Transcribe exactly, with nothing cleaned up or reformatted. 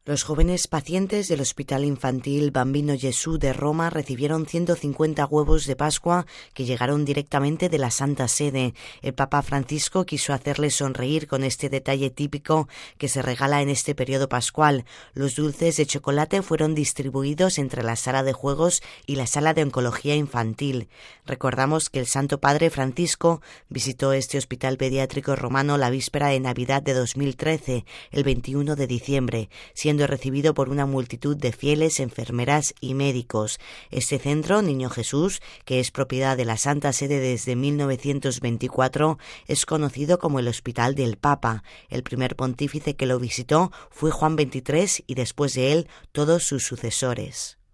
Los jóvenes pacientes del Hospital Infantil Bambino Gesù de Roma recibieron ciento cincuenta huevos de Pascua que llegaron directamente de la Santa Sede. El Papa Francisco quiso hacerles sonreír con este detalle típico que se regala en este periodo pascual. Los dulces de chocolate fueron distribuidos entre la sala de juegos y la sala de oncología infantil. Recordamos que el Santo Padre Francisco visitó este hospital pediátrico romano la víspera de Navidad de dos mil trece, el veintiuno de diciembre, siendo recibido por una multitud de fieles, enfermeras y médicos. Este centro, Niño Jesús, que es propiedad de la Santa Sede desde mil novecientos veinticuatro, es conocido como el Hospital del Papa. El primer pontífice que lo visitó fue Juan veintitrés y después de él todos sus sucesores.